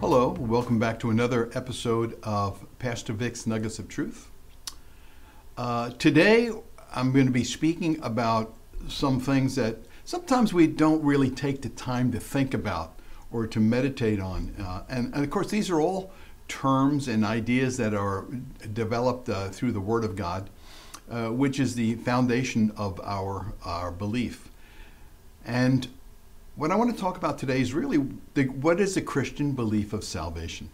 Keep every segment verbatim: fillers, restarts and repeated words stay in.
Hello, welcome back to another episode of Pastor Vic's Nuggets of Truth. Uh, today, I'm going to be speaking about some things that sometimes we don't really take the time to think about or to meditate on. Uh, and, and of course, these are all terms and ideas that are developed uh, through the Word of God, uh, which is the foundation of our, our belief. And what I want to talk about today is really the, what is the Christian belief of salvation?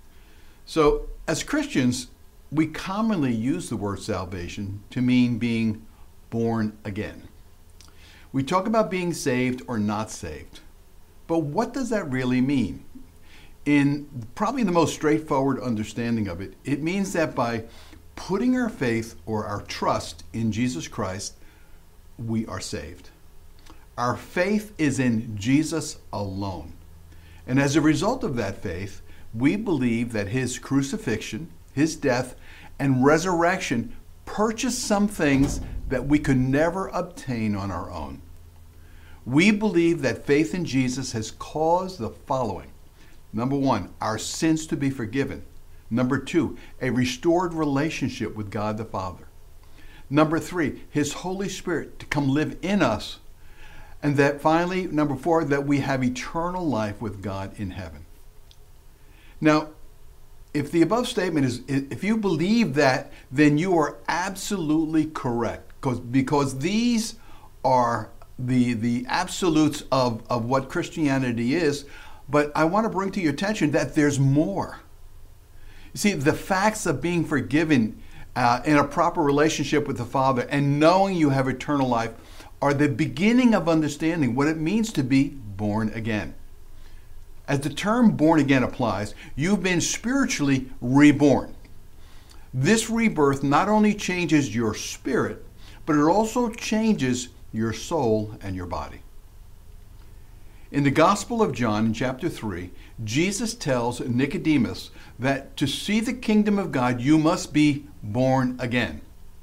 So, as Christians, we commonly use the word salvation to mean being born again. We talk about being saved or not saved. But what does that really mean? In probably the most straightforward understanding of it, it means that by putting our faith or our trust in Jesus Christ, we are saved. Our faith is in Jesus alone. And as a result of that faith, we believe that his crucifixion, his death, and resurrection purchased some things that we could never obtain on our own. We believe that faith in Jesus has caused the following. Number one, our sins to be forgiven. Number two, a restored relationship with God the Father. Number three, his Holy Spirit to come live in us. And that finally, number four, that we have eternal life with God in heaven. Now, if the above statement is, if you believe that, then you are absolutely correct. Because, because these are the, the absolutes of, of what Christianity is. But I want to bring to your attention that there's more. You see, the facts of being forgiven uh, in a proper relationship with the Father and knowing you have eternal life are the beginning of understanding what it means to be born again. As the term born again applies, you've been spiritually reborn. This rebirth not only changes your spirit, but it also changes your soul and your body. In the Gospel of John, in chapter three, Jesus tells Nicodemus that to see the kingdom of God, you must be born again.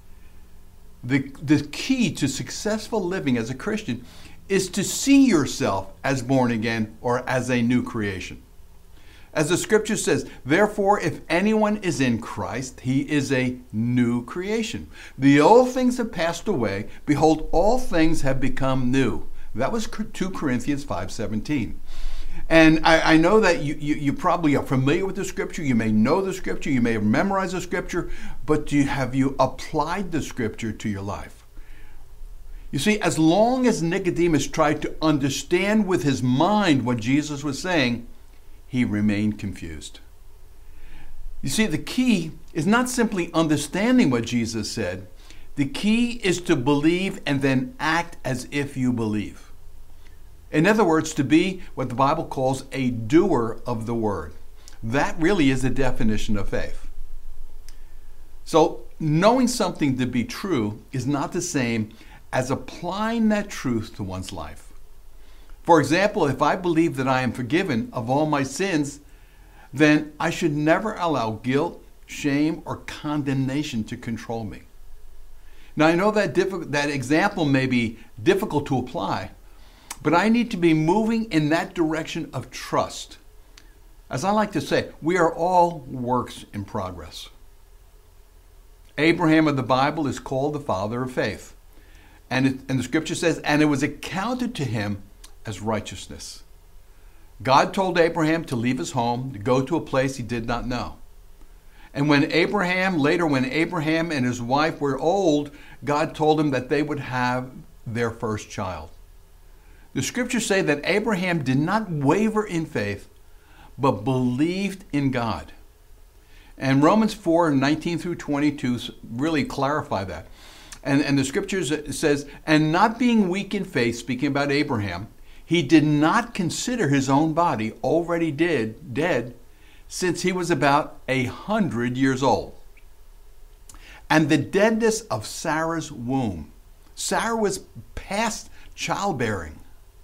The, the key to successful living as a Christian is to see yourself as born again or as a new creation. As the scripture says, therefore, if anyone is in Christ, he is a new creation. The old things have passed away. Behold, all things have become new. That was two Corinthians five seventeen. And I, I know that you, you, you probably are familiar with the scripture. You may know the scripture. You may have memorized the scripture. But do you, have you applied the scripture to your life? You see, as long as Nicodemus tried to understand with his mind what Jesus was saying, he remained confused. You see, the key is not simply understanding what Jesus said. The key is to believe and then act as if you believe. In other words, to be what the Bible calls a doer of the word. That really is the definition of faith. So, knowing something to be true is not the same as applying that truth to one's life. For example, if I believe that I am forgiven of all my sins, then I should never allow guilt, shame, or condemnation to control me. Now, I know that diff- that example may be difficult to apply, but I need to be moving in that direction of trust. As I like to say, we are all works in progress. Abraham of the Bible is called the father of faith. And, it, and the scripture says, and it was accounted to him as righteousness. God told Abraham to leave his home, to go to a place he did not know. And when Abraham, later when Abraham and his wife were old, God told him that they would have their first child. The scriptures say that Abraham did not waver in faith, but believed in God. And Romans four, nineteen through twenty-two really clarify that. And, and the scriptures says, and not being weak in faith, speaking about Abraham, he did not consider his own body already dead, dead, since he was about a hundred years old. And the deadness of Sarah's womb. Sarah was past childbearing.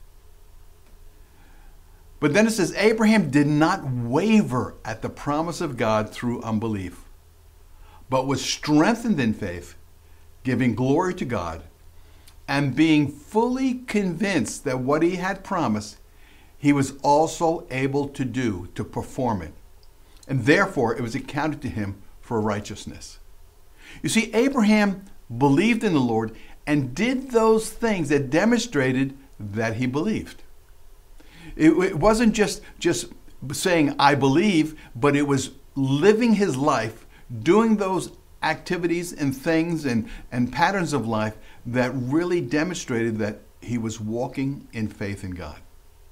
But then it says, Abraham did not waver at the promise of God through unbelief, but was strengthened in faith, giving glory to God, and being fully convinced that what he had promised, he was also able to do, to perform it. And therefore, it was accounted to him for righteousness. You see, Abraham believed in the Lord and did those things that demonstrated that he believed. It, it wasn't just, just saying, I believe, but it was living his life, doing those activities and things and, and patterns of life that really demonstrated that he was walking in faith in God.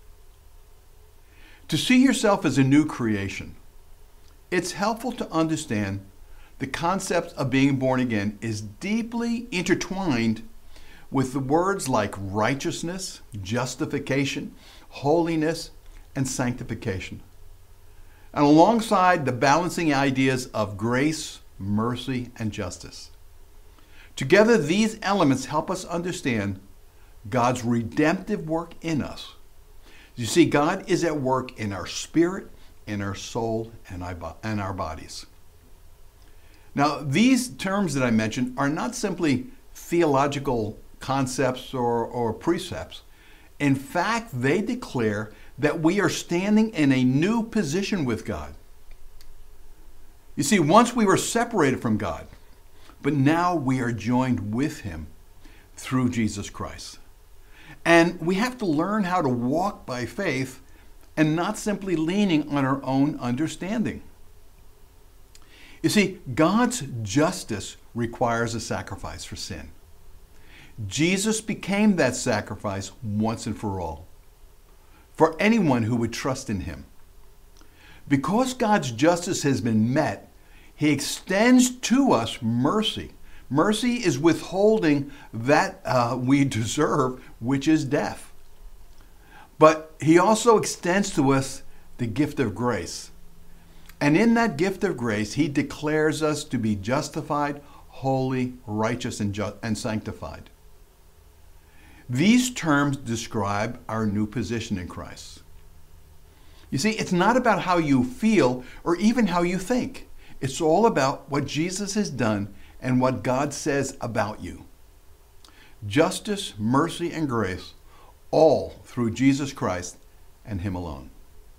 To see yourself as a new creation, it's helpful to understand the concept of being born again is deeply intertwined with the words like righteousness, justification, holiness, and sanctification. And alongside the balancing ideas of grace, mercy, and justice. Together, these elements help us understand God's redemptive work in us. You see, God is at work in our spirit, in our soul, and our bodies. Now, these terms that I mentioned are not simply theological concepts or, or precepts. In fact, they declare that we are standing in a new position with God. You see, once we were separated from God, but now we are joined with him through Jesus Christ. And we have to learn how to walk by faith and not simply leaning on our own understanding. You see, God's justice requires a sacrifice for sin. Jesus became that sacrifice once and for all, for anyone who would trust in him. Because God's justice has been met, he extends to us mercy. Mercy is withholding that uh, we deserve, which is death. But he also extends to us the gift of grace. And in that gift of grace, he declares us to be justified, holy, righteous, and, ju- and sanctified. These terms describe our new position in Christ. You see, it's not about how you feel or even how you think. It's all about what Jesus has done and what God says about you. Justice, mercy, and grace, all through Jesus Christ and him alone.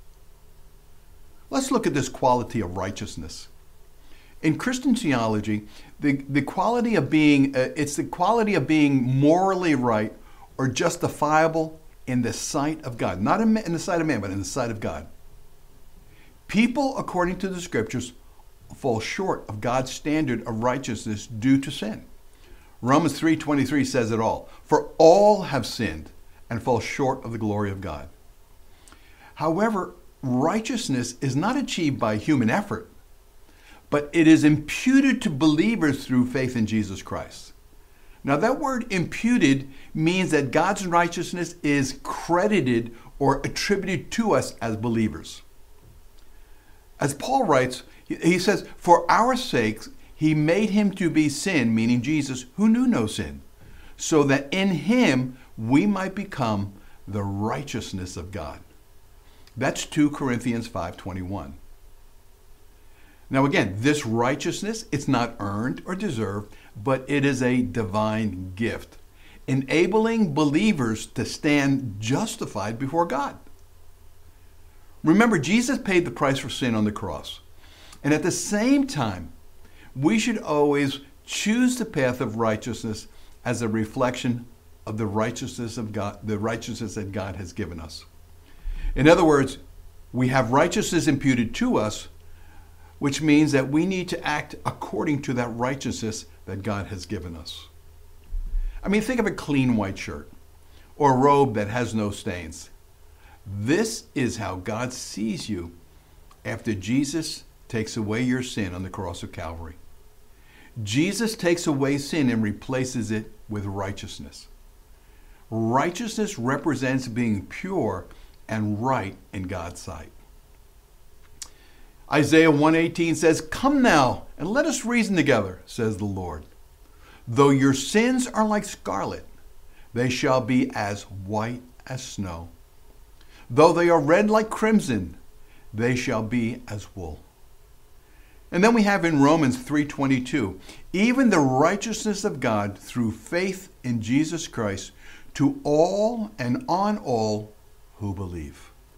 Let's look at this quality of righteousness. In Christian theology, the, the quality of being, uh, it's the quality of being morally right or justifiable in the sight of God. Not in, in the sight of man, but in the sight of God. People, according to the scriptures, fall short of God's standard of righteousness due to sin. Romans three twenty-three says it all. For all have sinned and fall short of the glory of God. However, righteousness is not achieved by human effort, but it is imputed to believers through faith in Jesus Christ. Now, that word imputed means that God's righteousness is credited or attributed to us as believers. As Paul writes, he says, for our sakes, he made him to be sin, meaning Jesus, who knew no sin, so that in him we might become the righteousness of God. That's two Corinthians five twenty-one. Now again, this righteousness, it's not earned or deserved, but it is a divine gift, enabling believers to stand justified before God. Remember, Jesus paid the price for sin on the cross. And at the same time, we should always choose the path of righteousness as a reflection of the righteousness of God, the righteousness that God has given us. In other words, we have righteousness imputed to us, which means that we need to act according to that righteousness that God has given us. I mean, think of a clean white shirt or a robe that has no stains. This is how God sees you after Jesus takes away your sin on the cross of Calvary. Jesus takes away sin and replaces it with righteousness. Righteousness represents being pure and right in God's sight. Isaiah one eighteen says, come now and let us reason together, says the Lord. Though your sins are like scarlet, they shall be as white as snow. Though they are red like crimson, they shall be as wool. And then we have in Romans three twenty-two, even the righteousness of God through faith in Jesus Christ to all and on all who believe.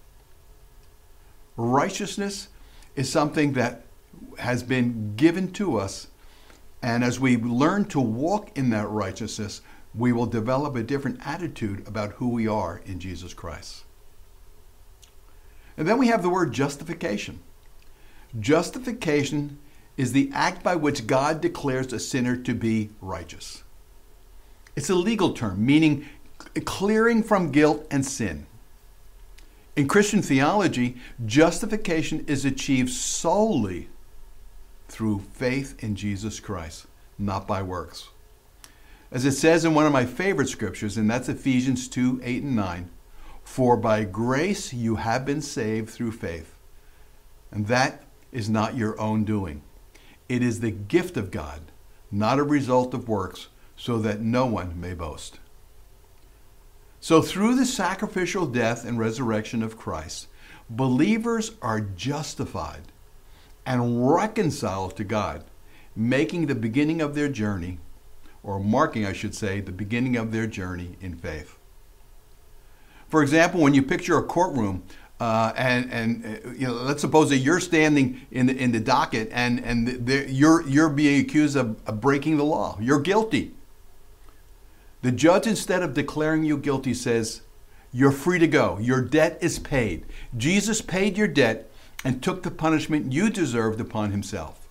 Righteousness is something that has been given to us, and as we learn to walk in that righteousness, we will develop a different attitude about who we are in Jesus Christ. And then we have the word justification. Justification is the act by which God declares a sinner to be righteous. It's a legal term, meaning clearing from guilt and sin. In Christian theology, justification is achieved solely through faith in Jesus Christ, not by works. As it says in one of my favorite scriptures, and that's Ephesians two, eight and nine, for by grace you have been saved through faith. And that is not your own doing. It is the gift of God, not a result of works, so that no one may boast. So through the sacrificial death and resurrection of Christ, believers are justified and reconciled to God, making the beginning of their journey, or marking, I should say, the beginning of their journey in faith. For example, when you picture a courtroom, uh, and and uh, you know, let's suppose that you're standing in the in the docket, and and the, you're you're being accused of, of breaking the law. You're guilty. The judge, instead of declaring you guilty, says, you're free to go. Your debt is paid. Jesus paid your debt and took the punishment you deserved upon himself.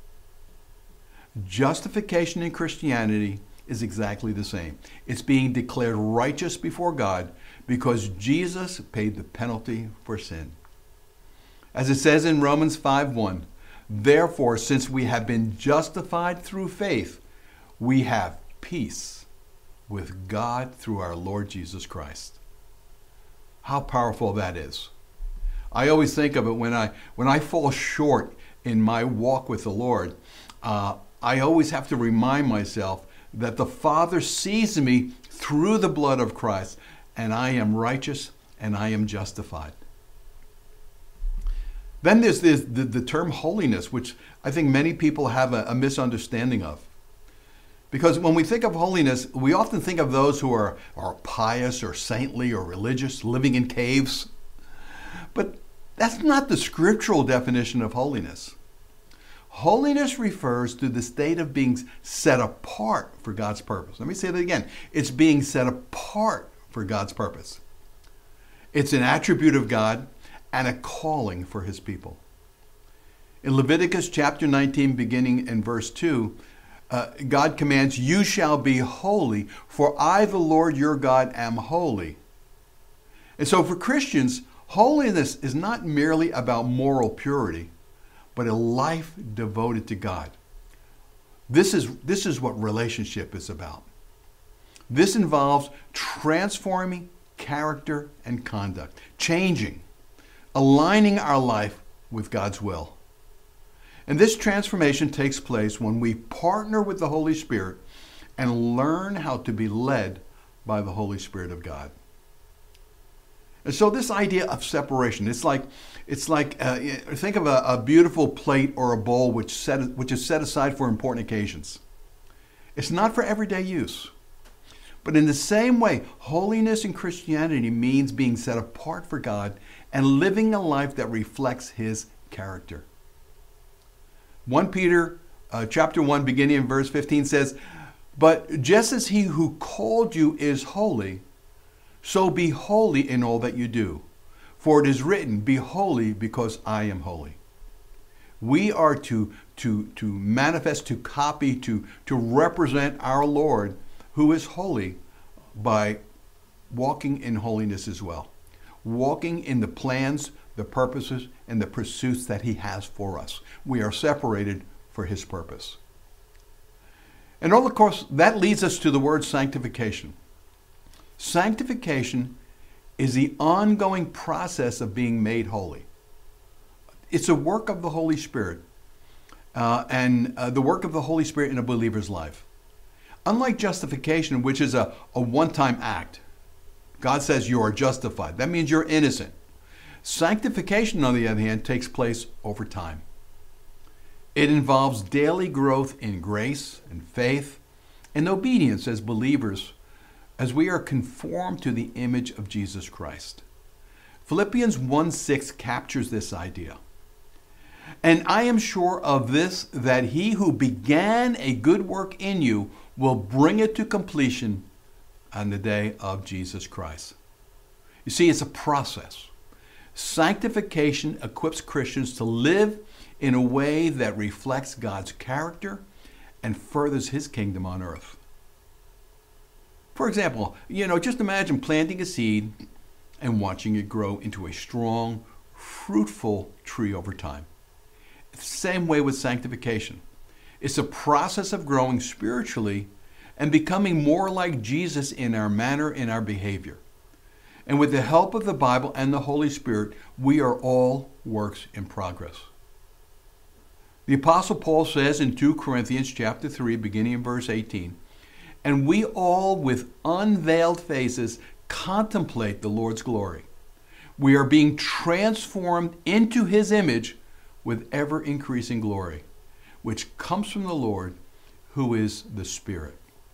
Justification in Christianity is exactly the same. It's being declared righteous before God because Jesus paid the penalty for sin. As it says in Romans five one, therefore, since we have been justified through faith, we have peace with God through our Lord Jesus Christ. How powerful that is. I always think of it when I when I fall short in my walk with the Lord. Uh, I always have to remind myself that the Father sees me through the blood of Christ, and I am righteous and I am justified. Then there's this, the, the term holiness, which I think many people have a, a misunderstanding of. Because when we think of holiness, we often think of those who are, are pious or saintly or religious, living in caves. But that's not the scriptural definition of holiness. Holiness refers to the state of being set apart for God's purpose. Let me say that again. It's being set apart for God's purpose. It's an attribute of God and a calling for his people. In Leviticus chapter nineteen, beginning in verse two, Uh, God commands, you shall be holy, for I, the Lord your God, am holy. And so for Christians, holiness is not merely about moral purity, but a life devoted to God. This is, this is what relationship is about. This involves transforming character and conduct, changing, aligning our life with God's will. And this transformation takes place when we partner with the Holy Spirit and learn how to be led by the Holy Spirit of God. And so this idea of separation, it's like, it's like uh, think of a, a beautiful plate or a bowl which, set, which is set aside for important occasions. It's not for everyday use. But in the same way, holiness in Christianity means being set apart for God and living a life that reflects his character. First Peter uh, chapter one, beginning in verse fifteen says, but just as he who called you is holy, so be holy in all that you do. For it is written, be holy because I am holy. We are to, to, to manifest, to copy, to, to represent our Lord who is holy by walking in holiness as well. Walking in the plans, the purposes, and the pursuits that he has for us. We are separated for his purpose. And all of course, that leads us to the word sanctification. Sanctification is the ongoing process of being made holy. It's a work of the Holy Spirit, uh, and uh, the work of the Holy Spirit in a believer's life. Unlike justification, which is a, a one-time act, God says you are justified. That means you're innocent. Sanctification, on the other hand, takes place over time. It involves daily growth in grace and faith and obedience as believers as we are conformed to the image of Jesus Christ. Philippians one six captures this idea. And I am sure of this, that he who began a good work in you will bring it to completion on the day of Jesus Christ. You see, it's a process. Sanctification equips Christians to live in a way that reflects God's character and furthers his kingdom on earth. For example, you know, just imagine planting a seed and watching it grow into a strong, fruitful tree over time. It's the same way with sanctification. It's a process of growing spiritually and becoming more like Jesus in our manner, in our behavior. And with the help of the Bible and the Holy Spirit, we are all works in progress. The Apostle Paul says in Second Corinthians chapter three, beginning in verse eighteen, and we all with unveiled faces contemplate the Lord's glory. We are being transformed into his image with ever-increasing glory, which comes from the Lord, who is the Spirit.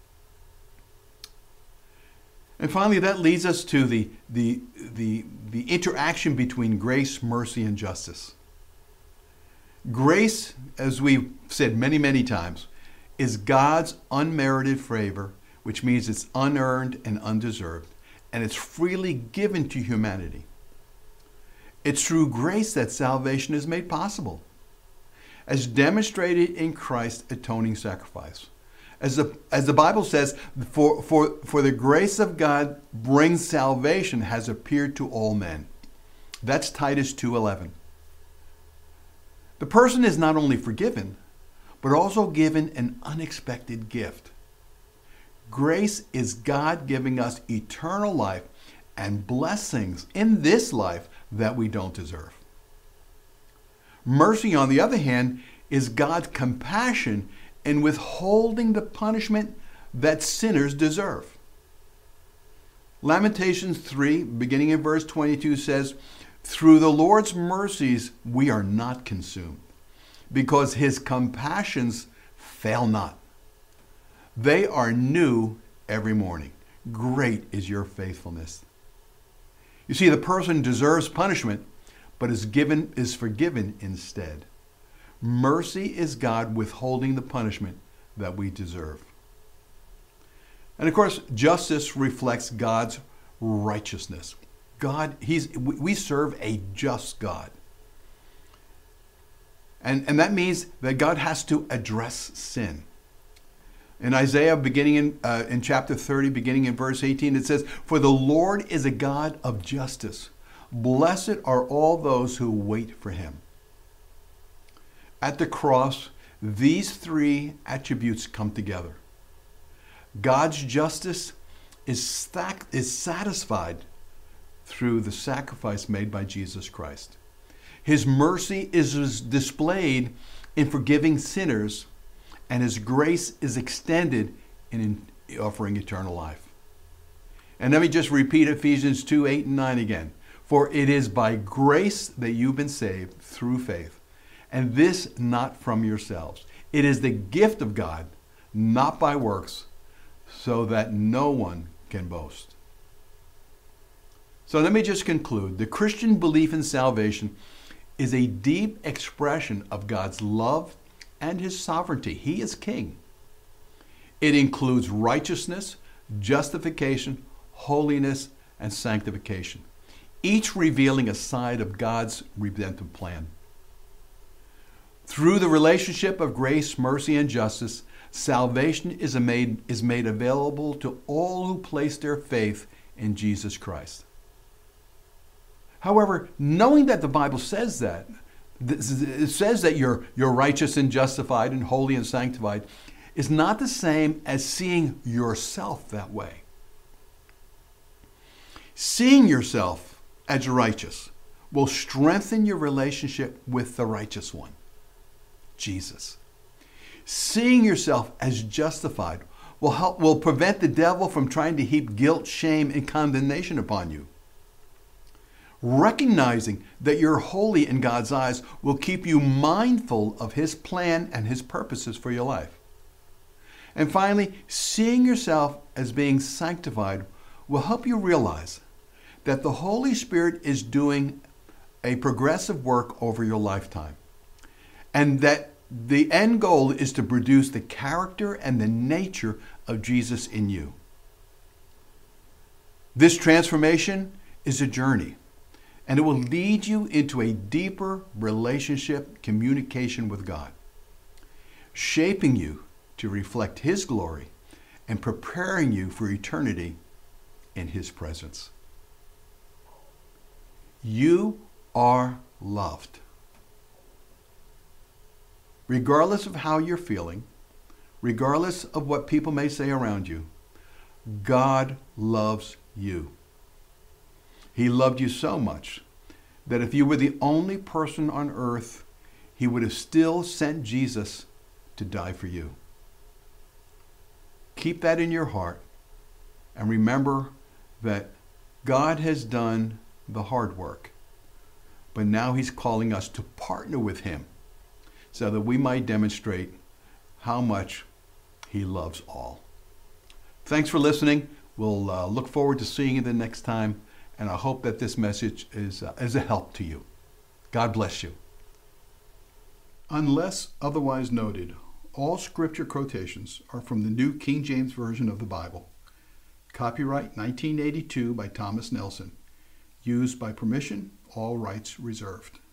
And finally, that leads us to the, the, the, the interaction between grace, mercy, and justice. Grace, as we've said many, many times, is God's unmerited favor, which means it's unearned and undeserved, and it's freely given to humanity. It's through grace that salvation is made possible, as demonstrated in Christ's atoning sacrifice. As the, as the Bible says, for, for, for the grace of God brings salvation has appeared to all men. That's Titus two eleven. The person is not only forgiven, but also given an unexpected gift. Grace is God giving us eternal life and blessings in this life that we don't deserve. Mercy, on the other hand, is God's compassion in withholding the punishment that sinners deserve. Lamentations three, beginning in verse twenty-two, says, through the Lord's mercies we are not consumed, because his compassions fail not. They are new every morning. Great is your faithfulness. You see, the person deserves punishment, but is given is forgiven instead. Mercy is God withholding the punishment that we deserve. And of course, justice reflects God's righteousness. God, he's, we serve a just God. And, and that means that God has to address sin. In Isaiah, beginning in, uh, in chapter thirty, beginning in verse eighteen, it says, for the Lord is a God of justice. Blessed are all those who wait for him. At the cross, these three attributes come together. God's justice is, stack, is satisfied through the sacrifice made by Jesus Christ. His mercy is displayed in forgiving sinners, and his grace is extended in offering eternal life. And let me just repeat Ephesians two, eight, and nine again. For it is by grace that you've been saved through faith, and this not from yourselves. It is the gift of God, not by works, so that no one can boast. So let me just conclude. The Christian belief in salvation is a deep expression of God's love and his sovereignty. He is king. It includes righteousness, justification, holiness, and sanctification, each revealing a side of God's redemptive plan. Through the relationship of grace, mercy, and justice, salvation is made, is made available to all who place their faith in Jesus Christ. However, knowing that the Bible says that, it says that you're, you're righteous and justified and holy and sanctified, is not the same as seeing yourself that way. Seeing yourself as righteous will strengthen your relationship with the righteous one, Jesus. Seeing yourself as justified will help, will prevent the devil from trying to heap guilt, shame, and condemnation upon you. Recognizing that you're holy in God's eyes will keep you mindful of his plan and his purposes for your life. And finally, seeing yourself as being sanctified will help you realize that the Holy Spirit is doing a progressive work over your lifetime, and that the end goal is to produce the character and the nature of Jesus in you. This transformation is a journey, and it will lead you into a deeper relationship, communication with God, shaping you to reflect His glory and preparing you for eternity in His presence. You are loved. Regardless of how you're feeling, regardless of what people may say around you, God loves you. He loved you so much that if you were the only person on earth, He would have still sent Jesus to die for you. Keep that in your heart, and remember that God has done the hard work, but now He's calling us to partner with Him so that we might demonstrate how much He loves all. Thanks for listening. We'll uh, look forward to seeing you the next time, and I hope that this message is, uh, is a help to you. God bless you. Unless otherwise noted, all scripture quotations are from the New King James Version of the Bible. Copyright nineteen eighty-two by Thomas Nelson. Used by permission, all rights reserved.